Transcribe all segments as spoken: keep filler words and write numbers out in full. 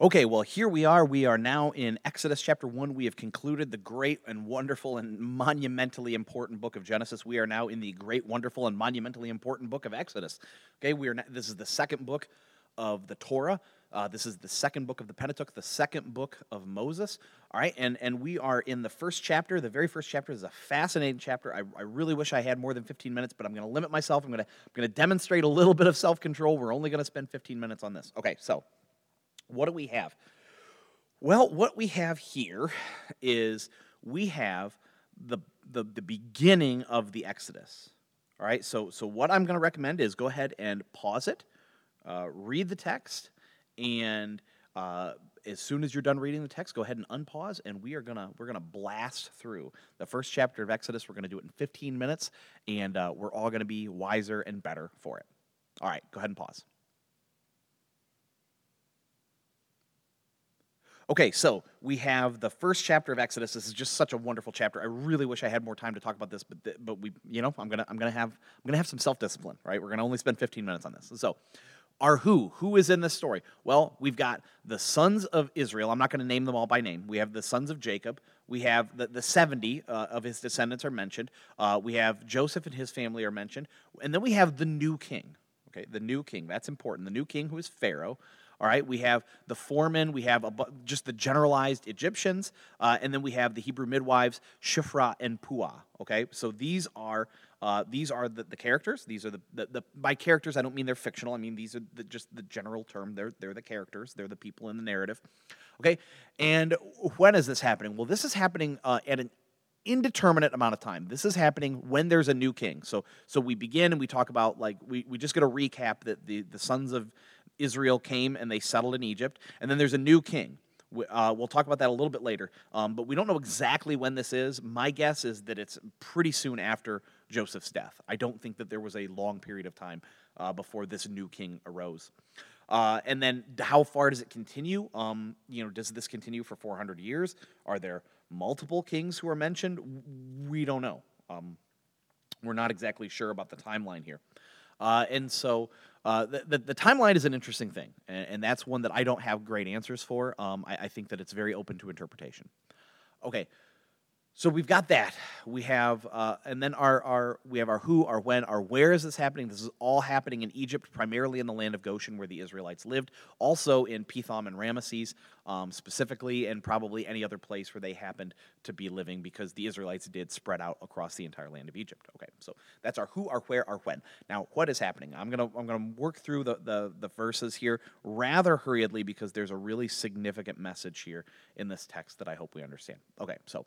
Okay, well, here we are. We are now in Exodus chapter one. We have concluded the great and wonderful and monumentally important book of Genesis. We are now in the great, wonderful, and monumentally important book of Exodus. Okay, we are. Now, this is the second book of the Torah. Uh, this is the second book of the Pentateuch, the second book of Moses. All right, and, and we are in the first chapter. The very first chapter is a fascinating chapter. I, I really wish I had more than fifteen minutes, but I'm going to limit myself. I'm going to I'm going to demonstrate a little bit of self-control. We're only going to spend fifteen minutes on this. Okay, so what do we have? Well, what we have here is we have the, the, the beginning of the Exodus. All right, so, so what I'm going to recommend is go ahead and pause it, uh, read the text, and uh, as soon as you're done reading the text, go ahead and unpause, and we are gonna we're gonna blast through the first chapter of Exodus. We're gonna do it in fifteen minutes, and uh, we're all gonna be wiser and better for it. All right, go ahead and pause. Okay, so we have the first chapter of Exodus. This is just such a wonderful chapter. I really wish I had more time to talk about this, but th- but we, you know, I'm gonna I'm gonna have I'm gonna have some self-discipline, right? We're gonna only spend fifteen minutes on this. So, our who who is in this story? Well, we've got the sons of Israel. I'm not going to name them all by name. We have the sons of Jacob. We have the the seventy uh, of his descendants are mentioned. Uh, we have Joseph and his family are mentioned, and then we have the new king. Okay, the new king. That's important. The new king who is Pharaoh. All right, we have the foremen, we have a, just the generalized Egyptians, uh, and then we have the Hebrew midwives, Shiphrah and Puah. Okay, so these are uh, these are the, the characters. These are the, the, the by characters I don't mean they're fictional. I mean these are the, just the general term. They're they're the characters. They're the people in the narrative. Okay, and when is this happening? Well, this is happening uh, at an indeterminate amount of time. This is happening when there's a new king. So so we begin and we talk about like we we just get a recap that the the sons of Israel came and they settled in Egypt, and then there's a new king. Uh, we'll talk about that a little bit later, um, but we don't know exactly when this is. My guess is that it's pretty soon after Joseph's death. I don't think that there was a long period of time uh, before this new king arose. Uh, and then how far does it continue? Um, you know, does this continue for four hundred years? Are there multiple kings who are mentioned? We don't know. Um, we're not exactly sure about the timeline here. Uh, and so uh, the, the, the timeline is an interesting thing, and, and that's one that I don't have great answers for. Um, I, I think that it's very open to interpretation. Okay, so we've got that. We have, uh, and then our, our we have our who, our when, our where is this happening? This is all happening in Egypt, primarily in the land of Goshen, where the Israelites lived. Also in Pithom and Ramesses, um, specifically, and probably any other place where they happened to be living, because the Israelites did spread out across the entire land of Egypt. Okay, so that's our who, our where, our when. Now, what is happening? I'm gonna I'm gonna work through the the, the verses here rather hurriedly, because there's a really significant message here in this text that I hope we understand. Okay, so.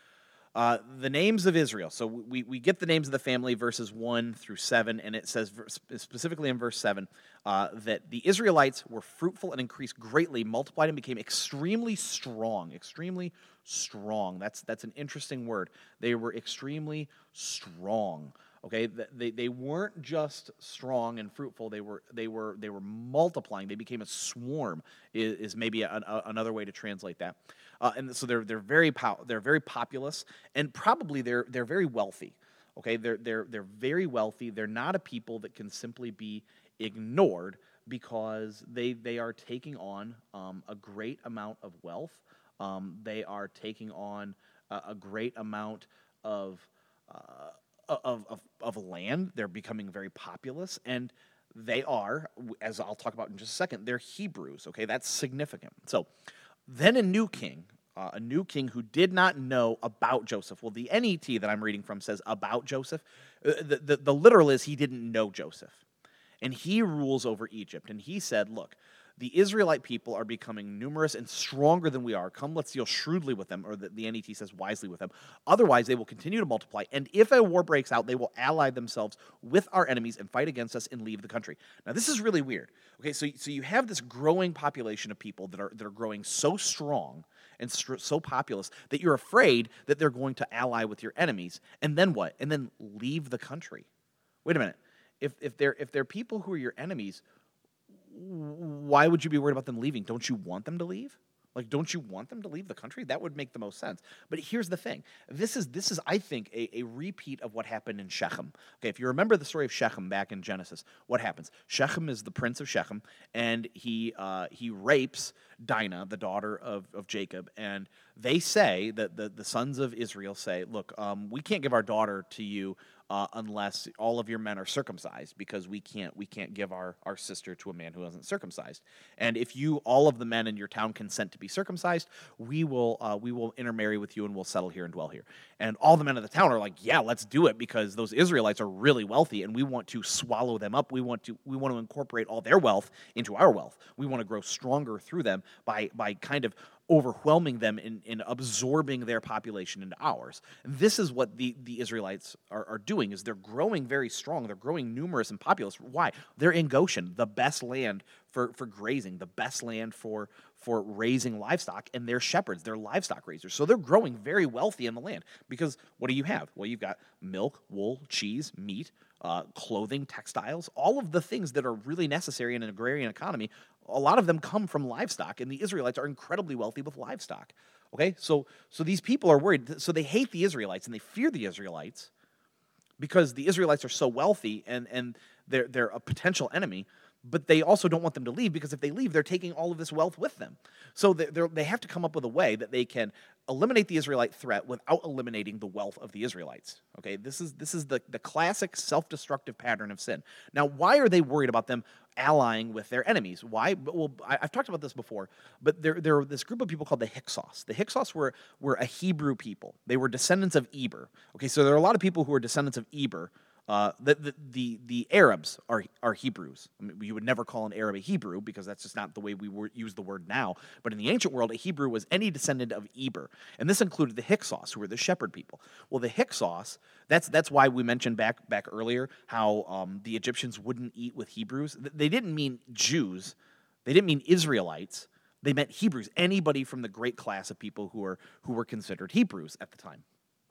Uh, the names of Israel. So we, we get the names of the family, verses one through seven, and it says specifically in verse seven uh, that the Israelites were fruitful and increased greatly, multiplied and became extremely strong. Extremely strong. That's that's an interesting word. They were extremely strong. Okay, they they weren't just strong and fruitful. They were they were they were multiplying. They became a swarm. Is, is maybe a, a, another way to translate that. Uh, and so they're they're very pow- they're very populous, and probably they're they're very wealthy. Okay, they're they're they're very wealthy. They're not a people that can simply be ignored, because they they are taking on um, a great amount of wealth. Um, they are taking on a, a great amount of. Uh, Of, of of land. They're becoming very populous, and they are, as I'll talk about in just a second, they're Hebrews. Okay, that's significant. So then a new king, uh, a new king who did not know about Joseph. Well, the N E T that I'm reading from says about Joseph. Uh, the, the, the literal is he didn't know Joseph, and he rules over Egypt. And he said, look, the Israelite people are becoming numerous and stronger than we are. Come, let's deal shrewdly with them, or the, the N E T says wisely with them. Otherwise, they will continue to multiply, and if a war breaks out, they will ally themselves with our enemies and fight against us and leave the country. Now, this is really weird. Okay, so, so you have this growing population of people that are, that are growing so strong and st- so populous that you're afraid that they're going to ally with your enemies, and then what? And then leave the country. Wait a minute. If, if, they're, if they're people who are your enemies, why would you be worried about them leaving? Don't you want them to leave? Like, don't you want them to leave the country? That would make the most sense. But here's the thing. This is, this is I think, a, a repeat of what happened in Shechem. Okay, if you remember the story of Shechem back in Genesis, what happens? Shechem is the prince of Shechem, and he uh, he rapes Dinah, the daughter of, of Jacob, and they say, that the, the sons of Israel say, look, um, we can't give our daughter to you uh, unless all of your men are circumcised, because we can't we can't give our, our sister to a man who isn't circumcised. And if you, all of the men in your town, consent to be circumcised, we will uh, we will intermarry with you and we'll settle here and dwell here. And all the men of the town are like, yeah, let's do it, because those Israelites are really wealthy and we want to swallow them up. We want to we want to incorporate all their wealth into our wealth. We want to grow stronger through them by by kind of overwhelming them in, in absorbing their population into ours. This is what the, the Israelites are, are doing, is they're growing very strong. They're growing numerous and populous. Why? They're in Goshen, the best land for, for grazing, the best land for, for raising livestock, and they're shepherds, they're livestock raisers. So they're growing very wealthy in the land, because what do you have? Well, you've got milk, wool, cheese, meat, uh, clothing, textiles, all of the things that are really necessary in an agrarian economy. A lot of them come from livestock, and the Israelites are incredibly wealthy with livestock. Okay, so so these people are worried. So they hate the Israelites and they fear the Israelites because the Israelites are so wealthy and and they're they're a potential enemy. But they also don't want them to leave, because if they leave, they're taking all of this wealth with them. So they they have to come up with a way that they can eliminate the Israelite threat without eliminating the wealth of the Israelites. Okay, this is this is the, the classic self-destructive pattern of sin. Now, why are they worried about them allying with their enemies? Why? Well, I, I've talked about this before, but there there were this group of people called the Hyksos. The Hyksos were were a Hebrew people. They were descendants of Eber. Okay, so there are a lot of people who are descendants of Eber. Uh, the, the the the Arabs are are Hebrews. I mean, you would never call an Arab a Hebrew, because that's just not the way we wor- use the word now. But in the ancient world, a Hebrew was any descendant of Eber, and this included the Hyksos, who were the shepherd people. Well, the Hyksos, that's that's why we mentioned back back earlier how um, the Egyptians wouldn't eat with Hebrews. They didn't mean Jews, they didn't mean Israelites. They meant Hebrews, anybody from the great class of people who were who were considered Hebrews at the time.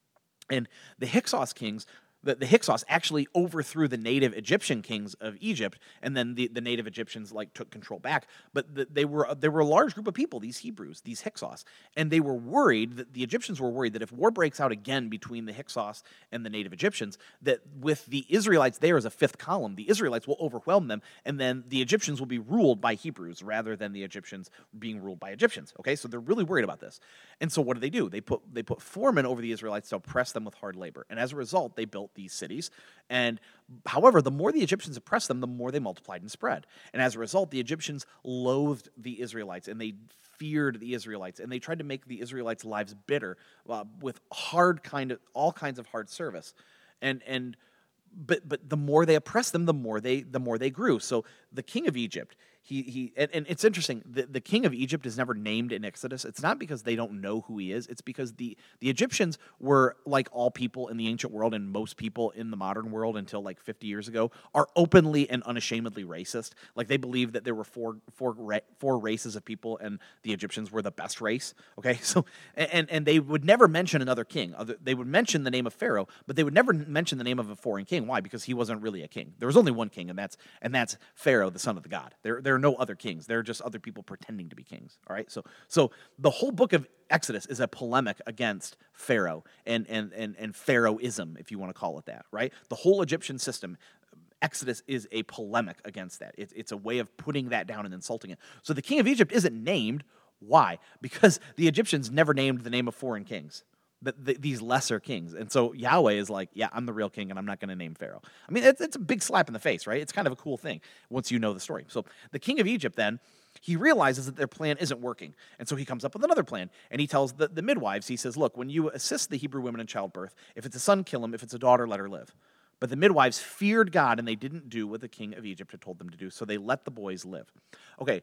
And the Hyksos kings. The, the Hyksos actually overthrew the native Egyptian kings of Egypt, and then the, the native Egyptians like took control back. But the, they were they were a large group of people, these Hebrews, these Hyksos, and they were worried that the Egyptians were worried that if war breaks out again between the Hyksos and the native Egyptians, that with the Israelites there as a fifth column, the Israelites will overwhelm them, and then the Egyptians will be ruled by Hebrews rather than the Egyptians being ruled by Egyptians. Okay, so they're really worried about this, and so what do they do? They put they put foremen over the Israelites to oppress them with hard labor, and as a result, they built these cities. And however, the more the Egyptians oppressed them, the more they multiplied and spread. And as a result, the Egyptians loathed the Israelites, and they feared the Israelites, and they tried to make the Israelites' lives bitter uh, with hard kind of all kinds of hard service. And and but but the more they oppressed them, the more they the more they grew. So the king of Egypt, he he and, and it's interesting, the, the king of Egypt is never named in Exodus. It's not because they don't know who he is. It's because the, the Egyptians were, like all people in the ancient world and most people in the modern world until like fifty years ago, are openly and unashamedly racist. Like they believe that there were four four ra- four races of people and the Egyptians were the best race. Okay, so and and they would never mention another king. Other, they would mention the name of Pharaoh, but they would never mention the name of a foreign king. Why? Because he wasn't really a king. There was only one king, and that's and that's Pharaoh, the son of the god. There there are no other kings. They're just other people pretending to be kings. All right. So so the whole book of Exodus is a polemic against Pharaoh and and and and Pharaohism, if you want to call it that. Right. The whole Egyptian system. Exodus is a polemic against that. It's it's a way of putting that down and insulting it. So the king of Egypt isn't named. Why? Because the Egyptians never named the name of foreign kings. The, the, these lesser kings. And so Yahweh is like, yeah, I'm the real king, and I'm not going to name Pharaoh. I mean, it's, it's a big slap in the face, right? It's kind of a cool thing once you know the story. So the king of Egypt then, he realizes that their plan isn't working. And so he comes up with another plan. And he tells the, the midwives, he says, look, when you assist the Hebrew women in childbirth, if it's a son, kill him. If it's a daughter, let her live. But the midwives feared God, and they didn't do what the king of Egypt had told them to do. So they let the boys live. Okay.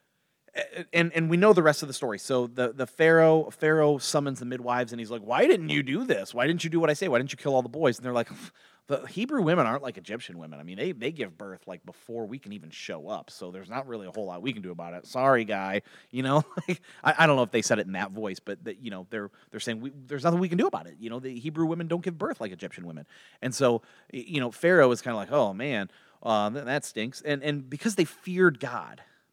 And and we know the rest of the story. So the, the Pharaoh Pharaoh summons the midwives, and he's like, why didn't you do this? Why didn't you do what I say? Why didn't you kill all the boys? And they're like, the Hebrew women aren't like Egyptian women. I mean, they, they give birth like before we can even show up. So there's not really a whole lot we can do about it. Sorry, guy. You know, I, I don't know if they said it in that voice, but that, you know, they're they're saying we, there's nothing we can do about it. You know, the Hebrew women don't give birth like Egyptian women. And so, you know, Pharaoh is kind of like, oh man, uh, that stinks. And and because they feared God.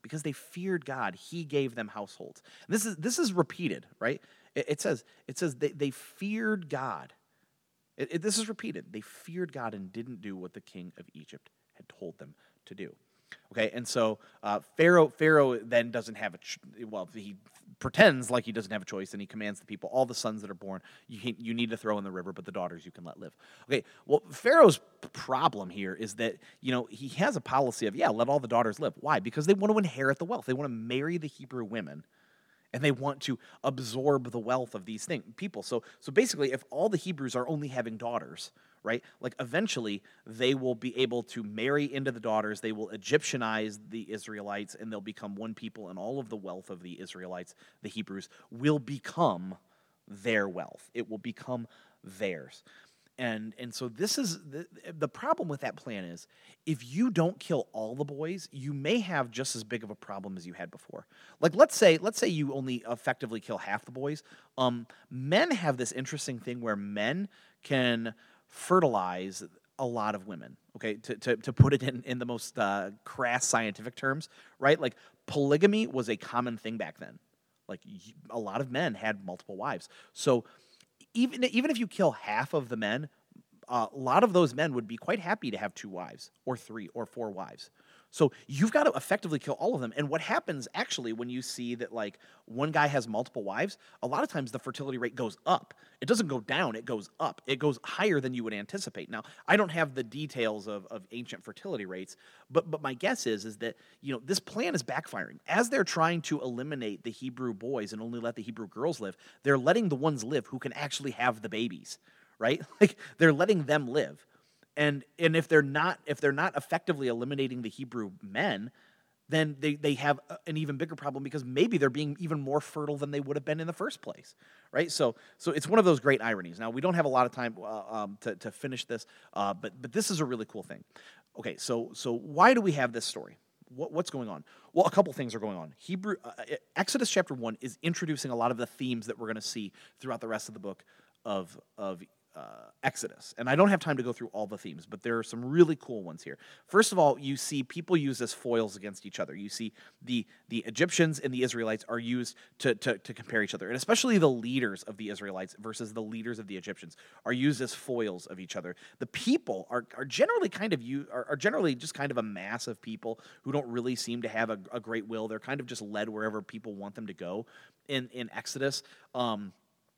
Because they feared God, he gave them households. And this is this is repeated, right? It, it says it says they, they feared God. It, it, this is repeated. They feared God and didn't do what the king of Egypt had told them to do. Okay, and so uh, Pharaoh Pharaoh then doesn't have a ch- well, he pretends like he doesn't have a choice, and he commands the people, all the sons that are born, you you need to throw in the river, but the daughters you can let live. Okay, well, Pharaoh's problem here is that, you know, he has a policy of, yeah, let all the daughters live. Why? Because they want to inherit the wealth. They want to marry the Hebrew women, and they want to absorb the wealth of these things, people. So, so basically, if all the Hebrews are only having daughters, right, like eventually they will be able to marry into the daughters, they will Egyptianize the Israelites, and they'll become one people, and all of the wealth of the Israelites, the Hebrews, will become their wealth. It will become theirs. And and so this is, the, the problem with that plan is, if you don't kill all the boys, you may have just as big of a problem as you had before. Like, let's say let's say you only effectively kill half the boys. Um, men have this interesting thing where men can fertilize a lot of women, okay, to, to, to put it in, in the most uh, crass scientific terms, right? Like, polygamy was a common thing back then. Like, a lot of men had multiple wives. So even, even if you kill half of the men, uh, a lot of those men would be quite happy to have two wives or three or four wives. So you've got to effectively kill all of them. And what happens actually when you see that, like, one guy has multiple wives, a lot of times the fertility rate goes up. It doesn't go down, it goes up. It goes higher than you would anticipate. Now, I don't have the details of, of ancient fertility rates, but but my guess is, is that, you know, this plan is backfiring. As they're trying to eliminate the Hebrew boys and only let the Hebrew girls live, they're letting the ones live who can actually have the babies, right? Like, they're letting them live. And and if they're not if they're not effectively eliminating the Hebrew men, then they, they have an even bigger problem, because maybe they're being even more fertile than they would have been in the first place, right? So so it's one of those great ironies. Now, we don't have a lot of time uh, um, to, to finish this, uh, but but this is a really cool thing. Okay, so so why do we have this story? What, what's going on? Well, a couple things are going on. Hebrew uh, Exodus chapter one is introducing a lot of the themes that we're going to see throughout the rest of the book of of Uh, Exodus. And I don't have time to go through all the themes, but there are some really cool ones here. First of all, you see people use as foils against each other. You see the the Egyptians and the Israelites are used to, to, to compare each other, and especially the leaders of the Israelites versus the leaders of the Egyptians are used as foils of each other. The people are, are generally kind of you are, are generally just kind of a mass of people who don't really seem to have a, a great will. They're kind of just led wherever people want them to go in, in Exodus. Um,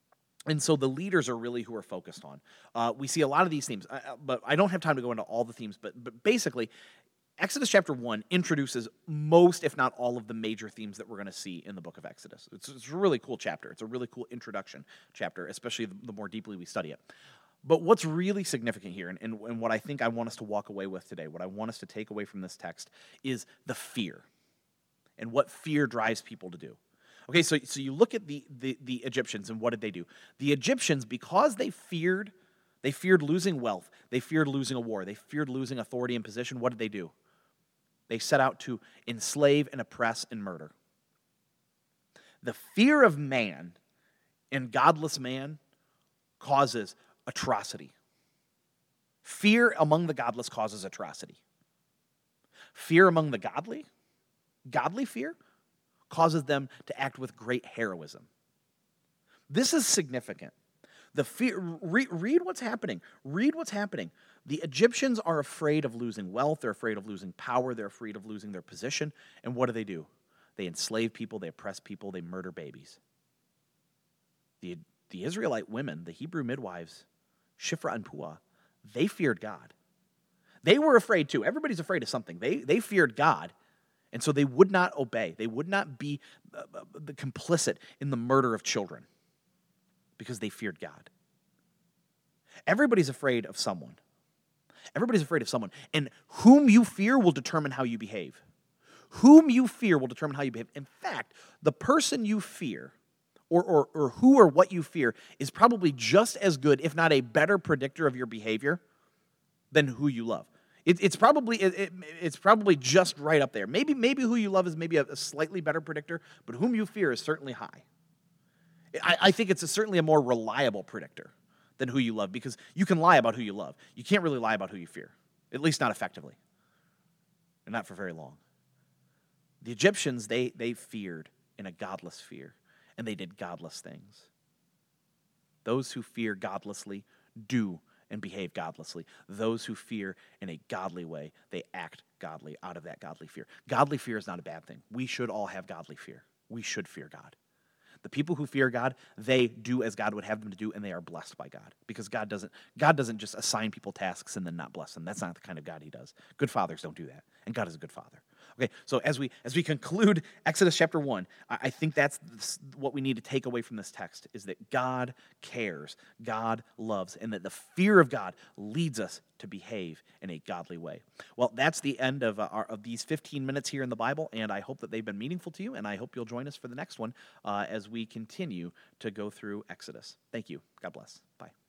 And so the leaders are really who we're focused on. Uh, we see a lot of these themes, uh, but I don't have time to go into all the themes. But but basically, Exodus chapter one introduces most, if not all, of the major themes that we're going to see in the book of Exodus. It's, it's a really cool chapter. It's a really cool introduction chapter, especially the, the more deeply we study it. But what's really significant here, and, and, and what I think I want us to walk away with today, what I want us to take away from this text, is the fear and what fear drives people to do. Okay, so, so you look at the, the, the Egyptians, and what did they do? The Egyptians, because they feared, they feared losing wealth, they feared losing a war, they feared losing authority and position, what did they do? They set out to enslave and oppress and murder. The fear of man and godless man causes atrocity. Fear among the godless causes atrocity. Fear among the godly, godly fear, causes them to act with great heroism. This is significant. The fear, re, read what's happening. Read what's happening. The Egyptians are afraid of losing wealth. They're afraid of losing power. They're afraid of losing their position. And what do they do? They enslave people. They oppress people. They murder babies. The, the Israelite women, the Hebrew midwives, Shiphrah and Puah, they feared God. They were afraid too. Everybody's afraid of something. They, they feared God. And so they would not obey. They would not be uh, uh, complicit in the murder of children because they feared God. Everybody's afraid of someone. Everybody's afraid of someone. And whom you fear will determine how you behave. Whom you fear will determine how you behave. In fact, the person you fear, or, or, or who or what you fear, is probably just as good, if not a better predictor of your behavior than who you love. It, it's probably it, it, it's probably just right up there. Maybe maybe who you love is maybe a, a slightly better predictor, but whom you fear is certainly high. I, I think it's a, certainly a more reliable predictor than who you love, because you can lie about who you love. You can't really lie about who you fear, at least not effectively, and not for very long. The Egyptians, they, they feared in a godless fear, and they did godless things. Those who fear godlessly do and behave godlessly. Those who fear in a godly way, they act godly out of that godly fear. Godly fear is not a bad thing. We should all have godly fear. We should fear God. The people who fear God, they do as God would have them to do, and they are blessed by God. Because God doesn't, God doesn't just assign people tasks and then not bless them. That's not the kind of God he does. Good fathers don't do that, and God is a good father. Okay, so as we as we conclude Exodus chapter one, I, I think that's what we need to take away from this text, is that God cares, God loves, and that the fear of God leads us to behave in a godly way. Well, that's the end of, uh, our, of these fifteen minutes here in the Bible, and I hope that they've been meaningful to you, and I hope you'll join us for the next one uh, as we continue to go through Exodus. Thank you. God bless. Bye.